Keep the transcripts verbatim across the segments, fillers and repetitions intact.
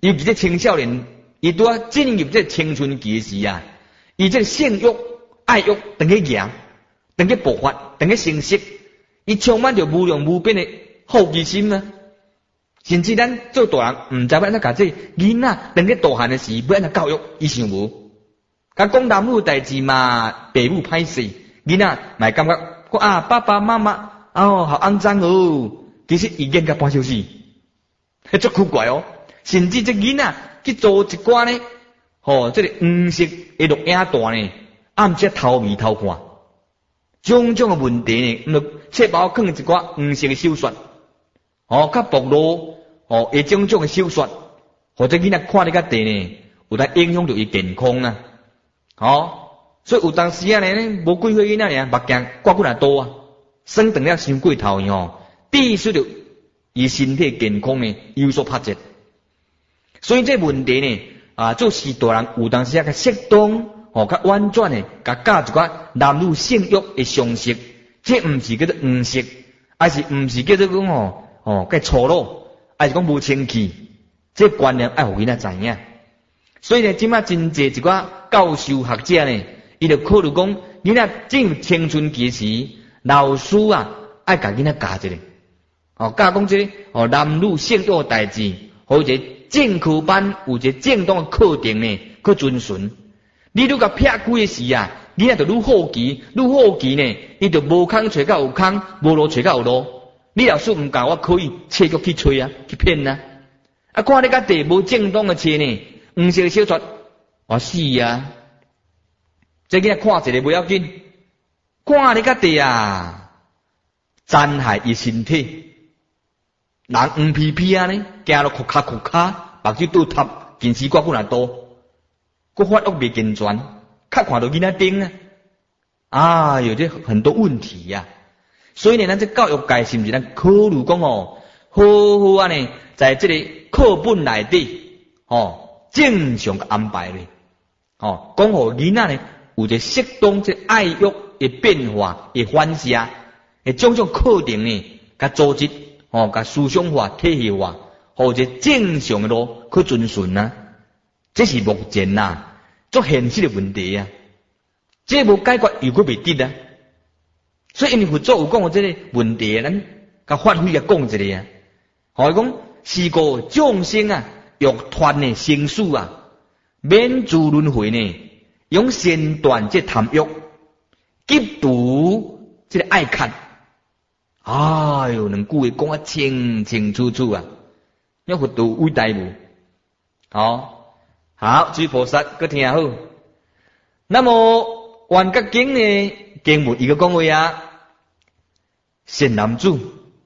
尤其这青少年，伊拄啊进入这青春期时啊，伊这性欲、爱欲等去强，等去爆发，等去成熟，伊充满着无量无边的好奇心啊！甚至咱做大人，毋知要安怎甲这囡仔等去大汉的时，要安怎教育，伊想无。甲讲男女代志嘛，爸母歹势，囡仔嘛感觉讲啊，爸爸妈妈哦，好肮脏哦。其实伊研甲半小时，迄足奇怪哦。甚至这囡仔去做一寡呢，吼、哦，这个黄色的录影带呢，暗只偷味偷看，种种的问题呢，毋着切包放一寡黄色的手刷，哦，较暴露，哦，诶种种的手刷，或者囡仔看得较地呢，有当影响到伊健康啊，哦，所以有当时啊呢，无几岁囡仔呢，目镜挂过来多啊，生长了伤过头吼，必须着伊身体健康呢有所拍折。所以这问题呢，啊，做时大人有当时啊，较适当，哦，较婉转的，甲教一寡男女性欲的常识，这毋是叫做黄色，还是毋是叫做讲哦，哦，介粗鲁，还是讲无清气，这观念爱互囡仔知影。所以呢，即马真济一寡教授学者呢，伊就考虑讲，囡仔进入青春期时，老师啊，爱甲囡仔教一个，哦，教讲这个哦男女性欲的代志，或者正课班有一个正当的课程呢，去遵循。你愈甲撇开的时啊，囡仔就愈好奇，愈好奇呢，伊就无空找到有空，无路找到有路。你老师毋教，我可以切脚去吹啊，去骗啊。啊，看你甲地无正当的切呢，黄色小撮，我死啊！这囡仔看一个不要紧，看你甲地啊，残害伊身体。人黄皮皮啊呢，行路哭卡哭卡，目睭倒塌，近视挂过来多，佫发育未健全，较看到囡仔顶啊，啊，有这很多问题呀、啊。所以呢，咱这教育界是毋是咱考虑讲哦，好好啊呢，在这个课本内底哦，正常嘅安排咧，哦，讲互囡仔呢有一个适当这爱欲嘅变化嘅反射，诶，种种课程呢，甲组织。哦，甲思想化、体系化，或者正常的路去遵循啊，这是目前呐、啊，足现实的问题啊。这无解决又佫未得啊。所以因为佛祖有讲过这个问题，咱甲发挥甲讲一个啊。好讲是个众生啊，欲脱呢生死啊，免诸轮回呢，用先断这贪欲，急除这个爱看。哎哟，两句话讲啊清清楚楚啊，那佛度伟大无？好，好，诸菩萨佮听好。那么《圆觉经》呢，经文伊个讲话啊，善男子，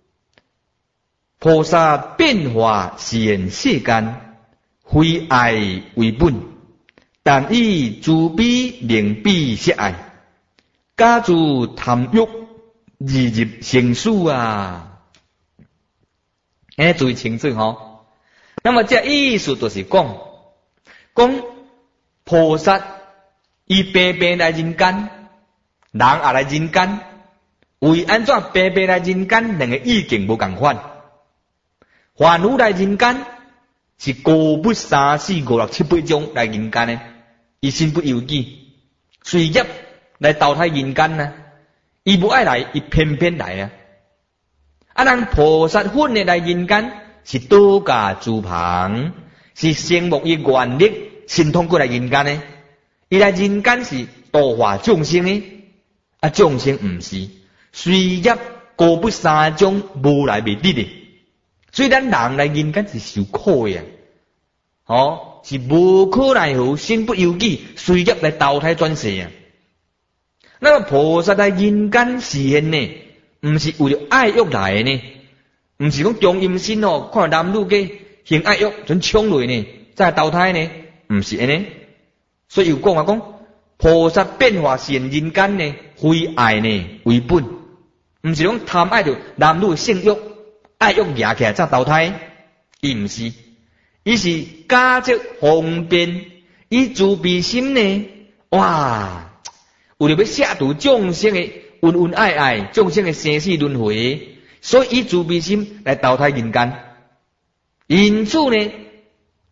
菩萨变化是现世间，非爱为本，但以慈悲令彼摄爱，假诸贪欲。日入生死啊！哎，注意清楚吼。那么这意思就是讲，讲菩萨伊平平来人间，人也来人间，为安怎平平来人间？两个意境无共款。凡夫来人间是高不三四五六七八种来人间呢，伊身不由己，随业来投胎人间呢。伊不爱来，伊偏偏来啊！啊，咱菩萨本来来人间是度假诸旁，是生目以愿力，神通过来人间呢。伊来人间是度化众生呢，啊，众生毋是，随业高不三种，无来未得的。所以咱人来人间是受苦的，哦，是无可奈何，身不由己，随业来投胎转世啊。那么菩萨在人间示现呢，毋是为了爱欲来的呢，毋是讲中阴身哦，看男女嘅行爱欲，准冲落呢，再投胎呢，毋是安尼。所以有讲啊讲，菩萨变化示现人间呢，非爱呢为本，毋是讲贪爱着男女性欲，爱欲压起来再投胎，伊毋是，伊是假借方便，以慈悲心呢，哇！为了要摄度众生的恩恩爱爱，众生的生死轮回，所以以慈悲心来投胎人间。因此呢，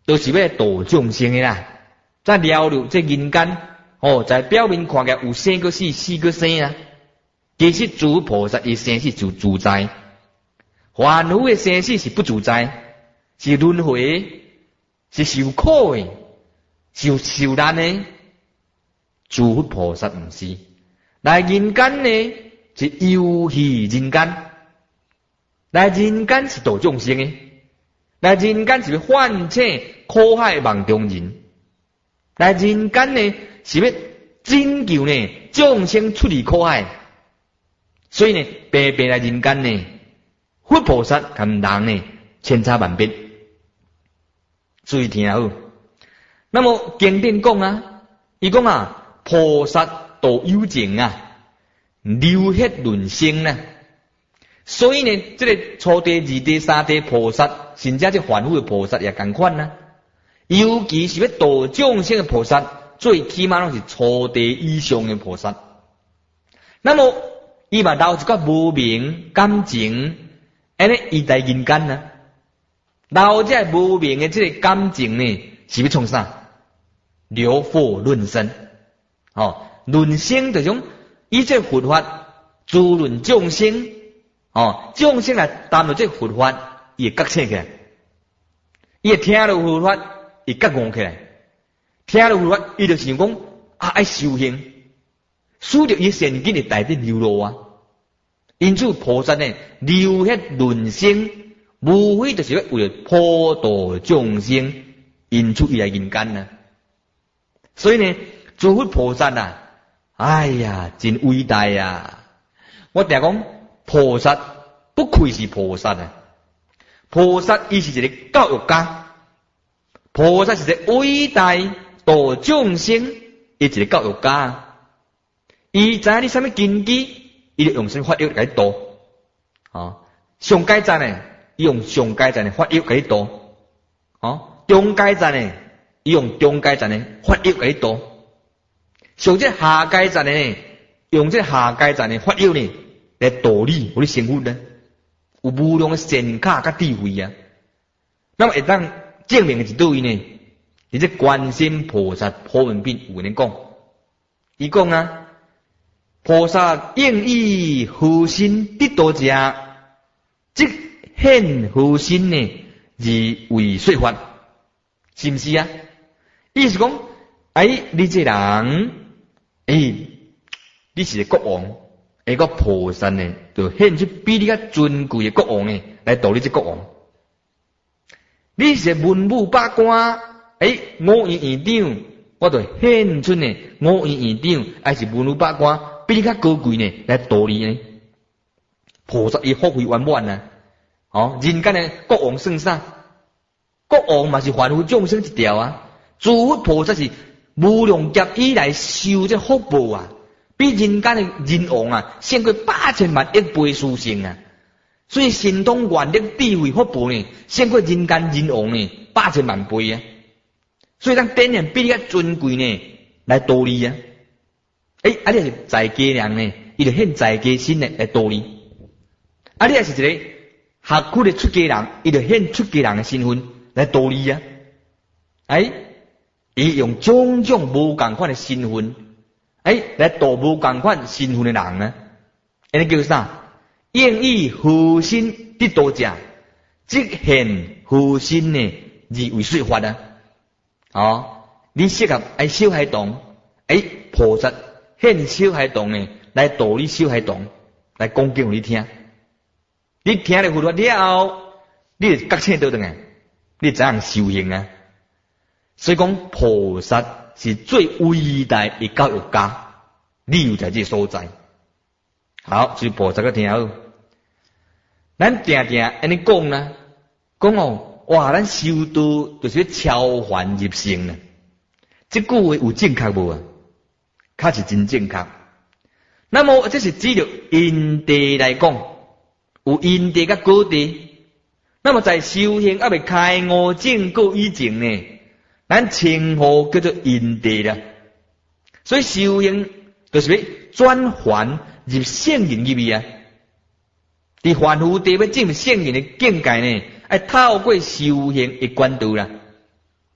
都是要度众生的啦。再了了这人间，哦，在表面看起来有生个死，死个生啊。其实诸菩萨的生死就自在，凡夫的生死是不自在，是轮回，是受苦的，是受难的。诸菩萨不是，来人间呢是游戏人间，来人间是度众生的，来人间是要唤醒苦海梦中人，来人间呢是要拯救呢众生出离苦海。所以呢，白白来人间呢，佛菩萨跟人呢千差万别，注意听好。那么经典讲啊，伊讲啊，菩萨度有情啊，流血润生啊。所以呢，这个初地、二地、三地菩萨，甚至这凡夫的菩萨也同款啊。尤其是要度众生的菩萨，最起码拢是初地以上的菩萨。那么伊嘛留一个无明感情，安尼伊在人间呢，留这无明的这个感情呢，是要创啥？疗祸论生，哦，论生就种以这佛法滋润众生，哦，众生来担到这佛法，伊会觉醒起来，伊会听到佛法，伊觉悟起来，听到佛法，伊就想讲啊爱修行。使着伊善根的大地流露啊，因此菩萨呢流血润生，无非就是要为了普度众生，因此伊来人间啊。所以呢，诸佛菩萨啊，哎呀，真伟大啊！我定讲菩萨不愧是菩萨啊，菩萨伊是一个教育家，菩萨是一个伟大度众生，伊一个教育家。伊知影你什么根基，伊就用什么法药来度，哦，上阶赞呢，伊用上阶赞的法药来度，哦，中阶赞呢，伊用中阶赞的法药来度，上这下阶赞呢，用这下阶赞的法药呢来度你，我的生活呢，有无量的善巧甲智慧啊。那么会当证明的是对呢？你这观世音菩萨普门品有人讲，伊讲啊。菩萨应以何心得度者，即现何心呢？而为说法，是不是啊？意思讲，哎，你这人，哎，你是个国王，哎个菩萨呢，就现出比你较尊贵的国王呢，来度你这国王。你是文武百官，哎，五院院长，我就现出呢五院院长，还是文武百官。比你较高贵呢，来度你呢？菩萨伊福慧圆满啊！哦，人间的国王算啥？国王嘛是凡夫众生一条啊！诸佛菩萨是无量劫以来修这福报啊，比人间的人王啊，胜过八千万亿倍殊胜啊！所以神通愿力智慧福报呢，胜过人间人王呢八千万倍啊！所以咱典然比你较尊贵呢，来度你啊！哎，啊你是在家人呢，伊就现在家心呢来度你。啊你也是一个学区的出家人，伊就现出家人的身份来度你啊。哎，伊用种种无共款的身份，哎来度无共款身份的人啊。安尼叫啥？应以何心得度者，即现何心呢？而为说法啊。哦，你适合爱小孩童，哎菩萨。现小孩童呢，来度你小孩童，来讲给你听。你听了佛法了后，你就觉醒到的啊，你怎样修行啊？所以讲菩萨是最伟大的教育家，理由在这所在。好，所以菩萨个听好，咱定定安尼讲啦，讲哦，哇，咱修道就是要超凡入圣啊。这句话有正确无啊？确是真正确。那么这是指着因地来讲，有因地甲果地。那么在修行还未开悟正果以前呢，咱称呼叫做因地啦。所以修行就是要转凡入圣人入去啊。伫凡夫地要进入圣人的境界呢，要透过修行的管道啦。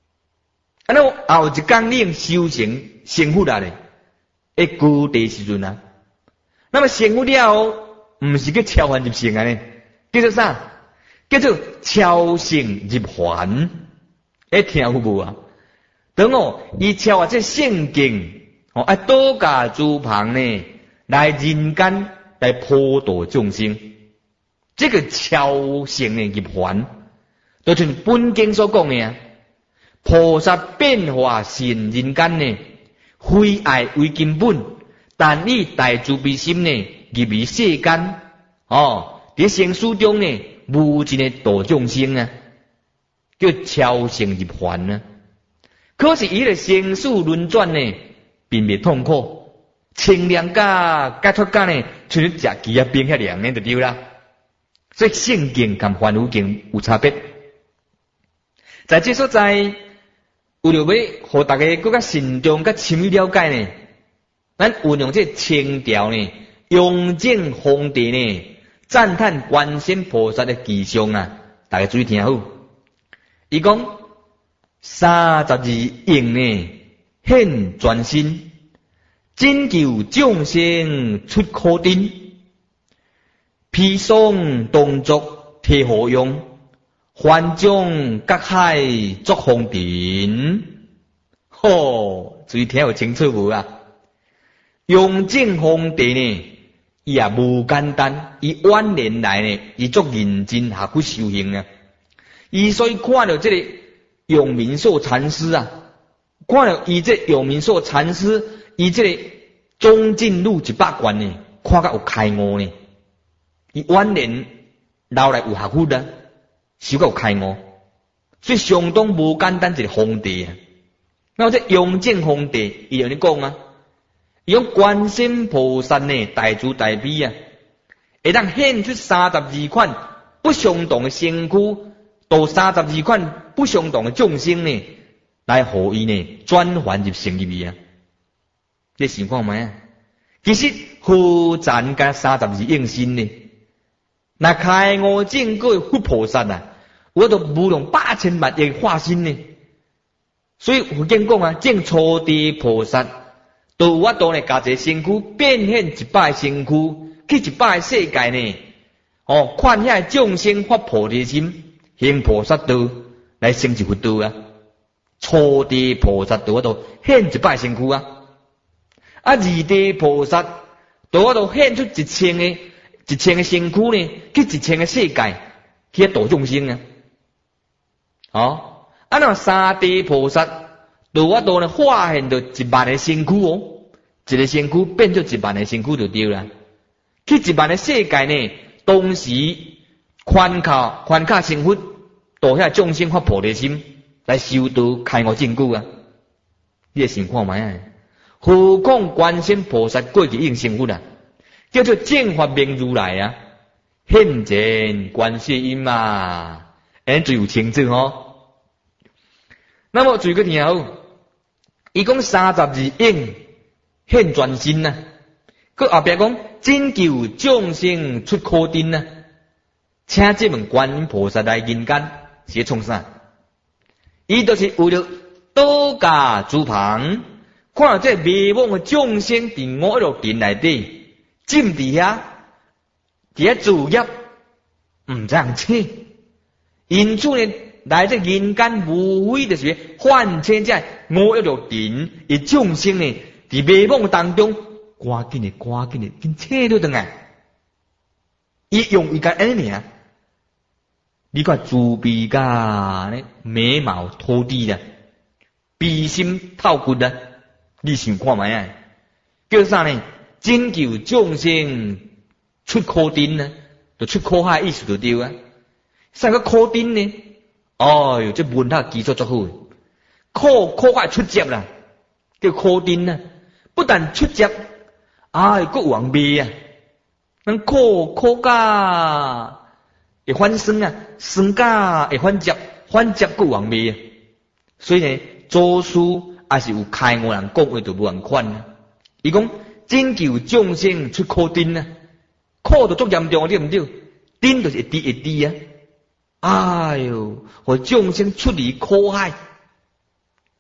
啊，那后一天令修成成佛啦咧，一居地时阵啊，那么成佛了后，唔是叫超凡入圣啊呢，叫做啥？叫做超圣入凡。一听有无啊？等哦，伊超啊这圣境哦，啊多家诸旁呢，来人间来普度众生，这个超圣的入凡，就像本经所讲的啊。菩萨变化现人间呢，非爱为根本，但以大慈悲心呢，入于世间。哦，伫生死中呢，无尽的度众生啊，叫超生入凡啊。可是伊个生死轮转呢，并未痛苦，清凉甲解脱感呢，像食鸡啊冰遐凉呢就对啦。所以圣境跟凡夫境有差别。在这所在。为了要互大家更加慎重、甲深入了解呢，咱运用这清调呢，雍正皇帝呢赞叹观世音菩萨的吉祥啊，大家注意听好。伊讲三十二应呢显全身，拯救众生出苦丁，披霜动作替何用？环将各海作风尘，吼！注意听有清楚无啊？雍正皇帝呢，伊也无简单，伊晚年来呢，伊足认真下去修行啊。伊所以看到这个永明寿禅师啊，看到伊这永明寿禅师，伊这个中进入一百贯呢，看甲有开悟呢。伊晚年老来有学佛啊。修到开悟，所以相当无简单一个皇帝啊。那这雍正皇帝，伊有咧讲啊，伊用观世音菩萨呢大慈大悲啊，会当显出三十二款不相同的身躯，到三十二款不相同的众生呢，来互伊呢转换入圣入去啊。你想看觅啊？其实何赞甲三十二应身呢？那开悟正果佛菩萨啊。我都无用八千万亿化身呢，所以佛经讲啊，正初地菩萨，都我都呢，家一身躯变现一百身躯，去一百世界呢，哦，看遐众生发菩提心，行菩萨道来成就佛道啊。初地菩萨都我都现一百身躯啊，啊，二地菩萨都我都现出一千个一千个身躯呢，去一千个世界去度众生啊。哦，啊那三地菩萨，度我度呢化现到一万个身躯哦，一个身躯变做一万个身躯就对啦。去一万个世界呢，同时宽靠宽靠成佛，度遐众生发菩提心，来修道开悟正果啊！你也想看觅啊？何况观世音菩萨过去应成佛啊，叫做正法明如来啊，现前观世音啊。人最有清楚哦。那么最个听好，伊讲三十二应现全身呐，佮后壁讲拯救众生出苦丁呐，请这门观音菩萨来人间是创啥？伊就是为了倒驾诸旁，看到这迷惘的众生伫五欲殿内底，浸伫遐，伫遐作业，毋知影切。因此呢，来这人间无非就是唤醒这五欲六尘，以众生呢，伫迷惘当中，赶紧的，赶紧的，紧切倒转来。伊用伊个安尼尔，你看慈悲甲呢眉毛拖地啦，悲心透骨啦，你想看觅啊？叫啥呢？拯救众生出苦丁呢，就出苦海意思就对啊。啥个苦丁呢？哎哟，这文学基础足好，苦苦海出汁啦，叫苦丁啊。不但出汁，哎，佫有人味啊。咱苦苦甲会反酸啊，酸甲会反汁，反汁佫有人味啊。所以呢，祖师也是有开悟人讲话就无人款啊。伊讲拯救众生出苦丁啊，苦就足严重，对毋对？丁就是一滴一滴啊。哎哟，互众生出离苦海，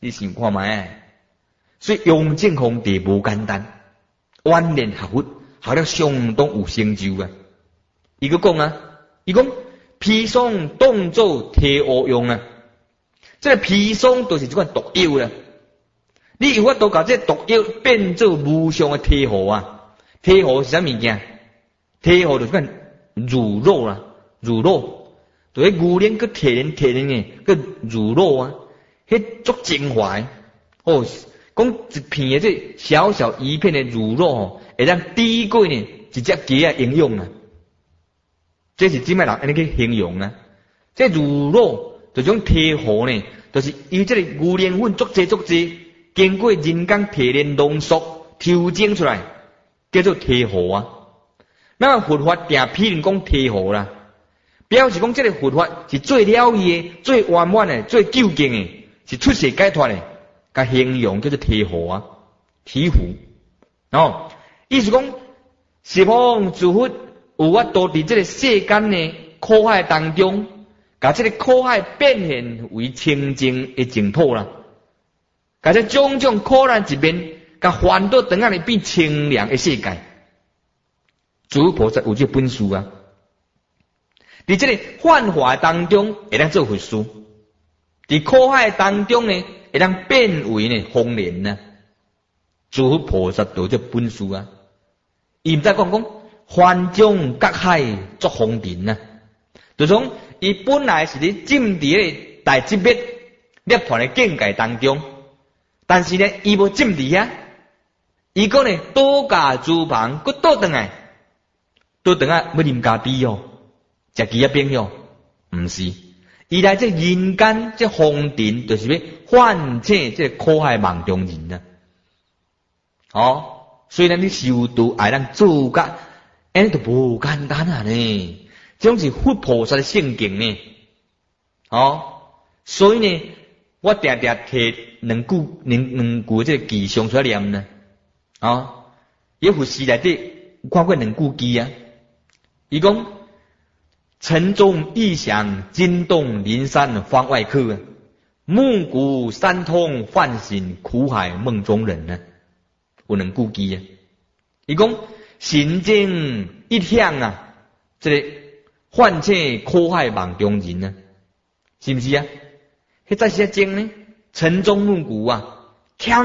你想看卖？所以雍正皇帝无简单，万年学佛，学了相当有成就啊。伊个讲啊，伊讲砒霜当作替何用啊？这个砒霜就是这款毒药啦。你有法度把这毒药变做无上的替何啊？替何是啥物件？替何就是款乳酪啦，乳酪，就迄牛奶个提炼提炼诶，个乳酪啊，迄足精华的哦。讲一片诶，这小小一片的乳酪吼，会当抵过呢一只鸡啊营养啊。这是即摆人安尼去形容啊。这乳酪就种替何呢，就是伊这个牛奶粉足济足济，经过人工提炼浓缩调整出来，叫做替何啊。那么佛法定批人讲替何啦，表示讲这个佛法是最了义的、最圆满的、最究竟的，是出世解脱的，甲形容叫做替何啊，醍醐。哦，意思讲，十方诸佛有法度伫这个世间呢苦海当中，甲这个苦海变现为清净的净土啦，甲这种种苦难一面，甲烦恼等下来变清凉的世界。诸菩萨有这本事啊，伫这个幻化当中会当做佛事，伫苦海当中呢会当变为呢风莲啊。诸菩萨都有这本事啊，伊毋再讲讲翻江隔海作风尘啊，就从伊本来是咧浸伫咧大智灭涅槃的境界当中，但是呢伊无浸伫遐，伊讲呢倒驾诸旁，佫倒转来。都等下要啉咖啡哦，食鸡仔饼哦，毋是，伊来这人间这风尘，就是要唤醒这苦海梦中人啊。哦，虽然你修道爱咱做甲，安尼都无简单啊呢，这种是佛菩萨的性境呢。哦，所以呢，我定定摕两句两两句这个吉祥出来念呢。哦，耶佛寺内底有看过两句偈啊。伊讲晨钟异响，惊动灵山方外客，暮鼓三通，唤醒苦海梦中人呢。有两句偈啊。伊讲心经一响啊，这个唤醒苦海梦中人呢，是不是啊？迄在些经呢，晨钟暮鼓啊，锵，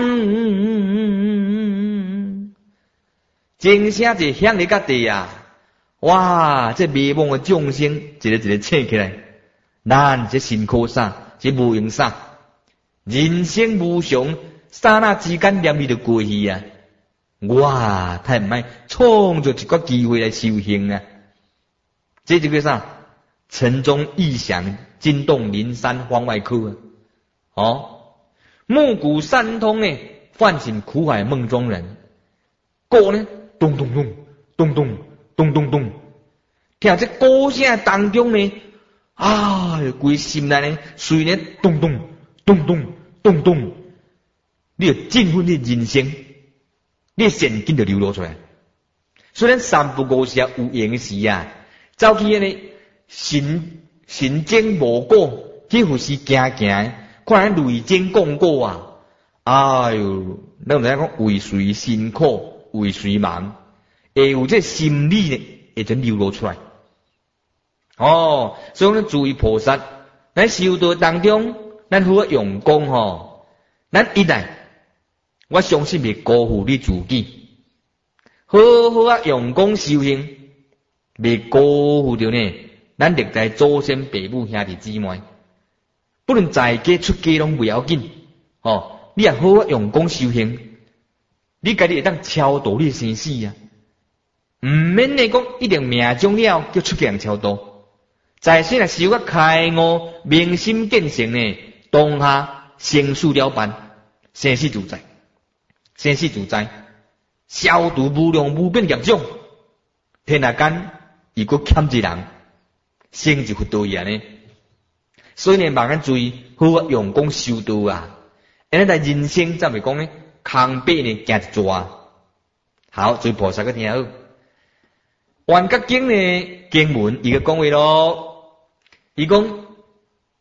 钟声就响伫甲地啊。哇！这迷茫的众生，一个一个醒起来，咱这辛苦啥，这无用啥，人生无常，刹那之间念伊就过去啊！哇！太唔爱创造一个机会来修行啊！这就叫啥？晨钟异响，惊动灵山方外客啊！哦，暮鼓三通呢，唤醒苦海梦中人。鼓呢，咚咚咚，咚咚。咚咚咚，听这鼓声当中呢，啊，规心内呢，随呢咚咚咚咚咚咚，你就振奋你人生，你的现金就流露出来。虽然三不五时有闲时啊，走去呢神神经无果，几乎是行行，看人雷震讲过啊，哎呦，咱唔知讲为谁辛苦，为谁忙。会有这心理呢，会就流露出来。哦，所以咱注意菩萨，咱修道当中，咱好用功吼，咱一来，我相信袂辜负你自己，好好啊用功修行，袂辜负着呢，咱历代祖先父母兄弟姊妹，不论在家出家拢不要紧，哦，你也好啊用功修行，你家己会当超度你生死啊。唔免呢讲一定命中了叫出家人超度，在世若修个开悟明心见性呢，当下生死了办，生死自在，生死自在，消除无量无边业障，天下间如果欠一人，生就佛道义呢。所以呢，慢慢注意，好好用功修道啊，安尼在人生才袂讲呢，空白呢行一抓。好，做菩萨个听好。《圆觉经》呢经文伊个讲话咯，伊讲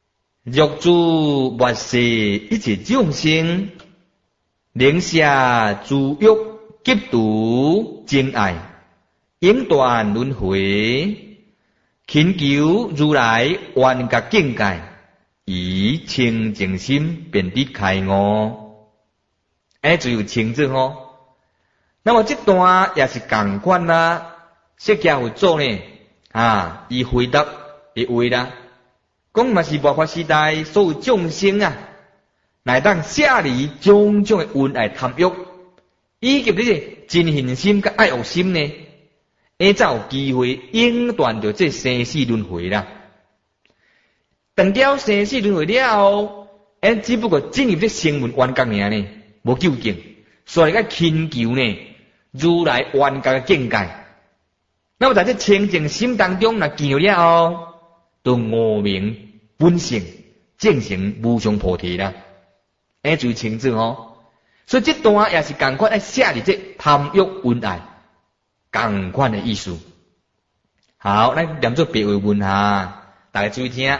欲诸末世一切众生，宁舍自欲急度真爱，永断轮回，勤求如来圆觉境界，以清净心便得开悟。哎，只有清净哦。那么这段也是同款啦。释迦佛祖呢，啊，伊回答的话啦，讲嘛是末法时代所有众生啊，乃当舍离种种的恩爱贪欲，以及呢个真恨心甲爱恶心呢，诶才有机会永断着这生死轮回啦。断掉生死轮回了后，诶只不过进入这声闻缘觉尔呢，无究竟，所以个勤求呢，如来圆觉的境界。那么在这清净心当中，若见了后，都悟明本性，证成无上菩提啦。哎，就清楚哦。所以这段也是同款，爱写伫这贪欲恩爱，同款的意思。好，咱念做别位问下，大家注意听。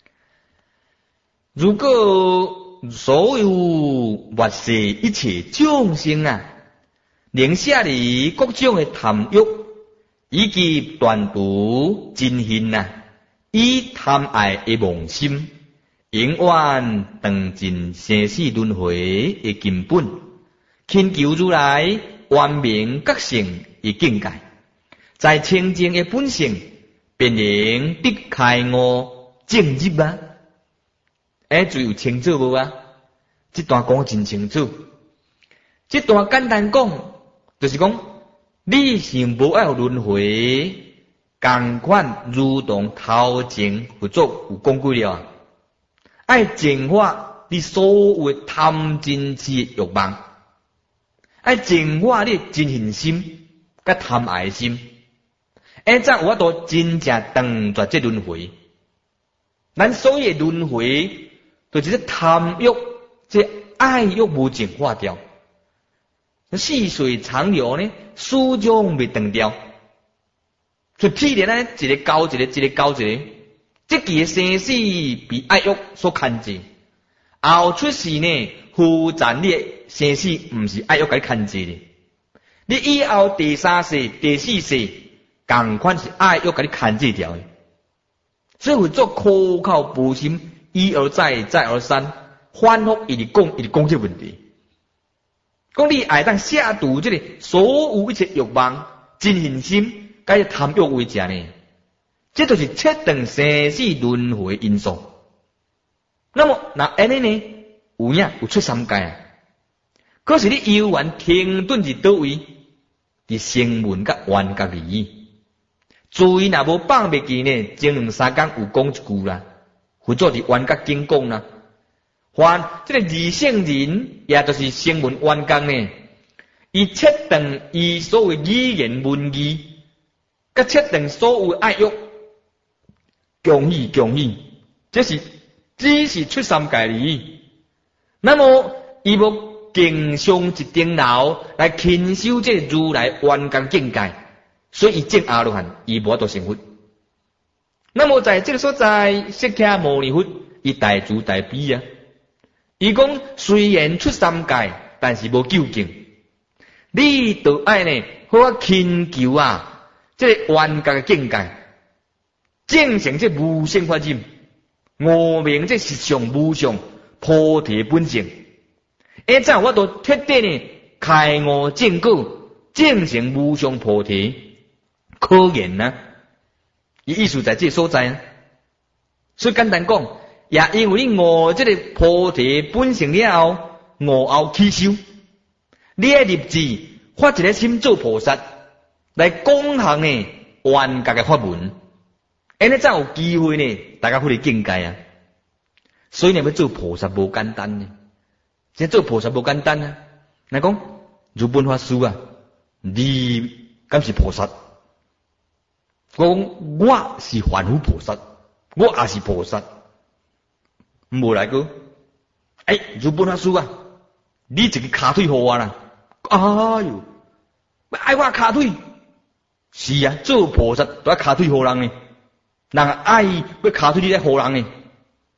如果所有末世一切众生啊，能舍离各种的贪欲，以及断除真恨啊，以贪爱的妄心，永远断尽生死轮回的根本，勤求如来圆明觉性的境界，在清净的本性，便能得开悟正入啊！哎，最有清楚无啊？这段讲真清楚，这段简单讲，就是讲。你是无爱轮回，同款如同头前佛祖有讲过了，爱净化你所有的贪嗔痴欲望，爱净化你真恨心甲贪爱心，而才有法度真正断绝这轮回。咱所有的轮回，就是这贪欲、这爱欲无净化掉。细水长流呢，始终未断掉。就譬如呢，一个高一个，一个高一个，这期的生死被爱欲所牵制，后出世呢，负残你的生死唔是爱欲给牵制的。你以后第三世、第四世，同款是爱欲给你牵制掉的。所以会做苦口婆心，一而再，再而三，反复一直讲，一直讲这问题。讲你爱当下度这个所有一切欲望、真恨心，甲迄贪欲为食呢？这就是切断生死轮回的因素。那么那安尼呢？有影有出三界啊。可是你游玩停顿伫倒位？伫声闻甲缘觉里。注意若无放袂记呢，前两三工有讲一句啦，或者伫缘觉经讲啦。凡这个二圣人，也就是声闻缘觉呢，伊切断伊所有语言文字，甲切断所有爱欲，恭喜恭喜，这是只是出三界而已。那么伊要经上一顶楼来勤修这如来圆觉境界，所以伊证阿罗汉，伊无法度成佛。那么在这个所在，释迦牟尼佛伊大慈大悲啊。伊讲虽然出三界，但是无究竟。你都爱呢，好啊勤求啊，这个圆觉的境界，证成这无生法忍，悟明这实相无上菩提本性。而在我都彻底呢开悟正果，证成无上菩提，可言啊。伊意思在这所在啊。所以简单讲。也因为你悟这个菩提本性了后，悟后起修，你要立志发一个心做菩萨，来讲行呢圆觉的法门，安尼才有机会呢，大家获得境界啊。所以你要做菩萨无简单呢，即做菩萨无简单啊。来讲如本法师啊，你敢是菩萨？我讲我是凡夫菩萨，我也是菩萨。无来过，哎，如本法师啊，你一个骹腿互我啦！哎哟，爱我骹腿，是啊，做菩萨都要骹腿互人呢，人爱要骹腿你来互人呢，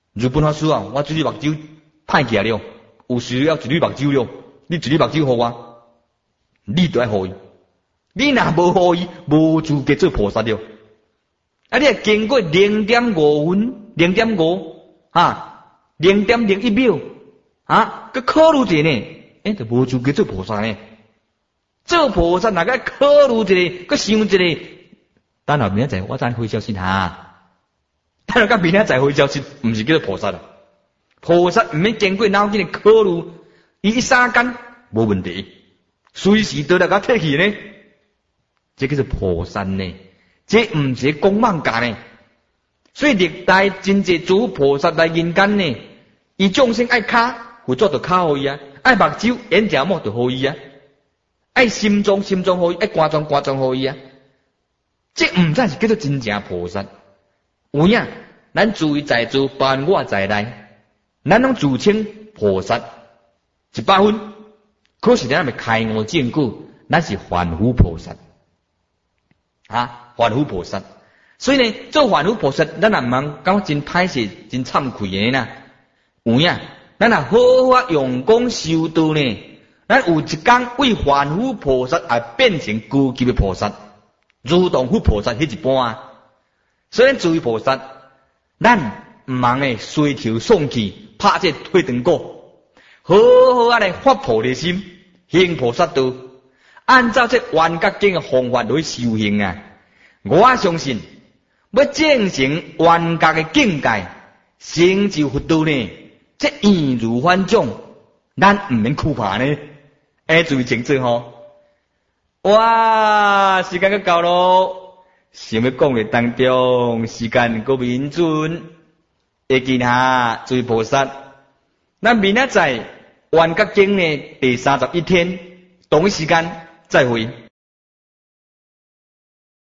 日本法师啊，我一粒目睭歹起来了，有需要一粒目睭了，你一粒目睭互我，你就爱互伊。你若无互伊，无资格做菩萨了。啊，你若经过零点五分、零点五啊、零点零一秒啊，佮考虑者呢，诶，就无资格做菩萨呢。做菩萨，大家考虑一个，佮想一个，等下明仔载我再回消息哈。等下明仔载回消息，唔是叫做菩萨啦。菩萨唔免经过脑筋的考虑，伊一三间无问题，随时都来甲摕去呢。这个是菩萨呢，这唔是公妄家呢。所以历代真济诸菩萨来人间呢，伊众生爱骹，辅助就骹互伊啊；爱目睭、眼条目就互伊啊；爱心脏、心脏互伊；爱肝脏、肝脏互伊啊。这唔再是叫做真正菩萨。有影，咱诸位在座，包括我在内，咱拢自称菩萨一百分，可是咱咪开悟证据，咱是凡夫菩萨啊，凡夫菩萨。所以呢，做凡夫菩萨，咱也唔通感觉真歹势、真惭愧的啦。有影，咱也好好用功修道呢，咱有一天为凡夫菩萨而变成高级的菩萨，如同佛菩萨迄一般啊。所以诸位菩萨，咱唔通诶随头丧气，拍这退堂鼓，好好啊来发菩提心，行菩萨道，按照这圆觉经诶方法来修行啊。我相信要证成圆觉诶境界，成就佛道呢，这易如反掌，咱唔免苦怕呢。哎，注意清楚吼！哇，时间要到咯。想要讲的当中，时间个民准，会记下诸位菩萨。咱明仔载圆觉经呢第三十一天，同一时间再会。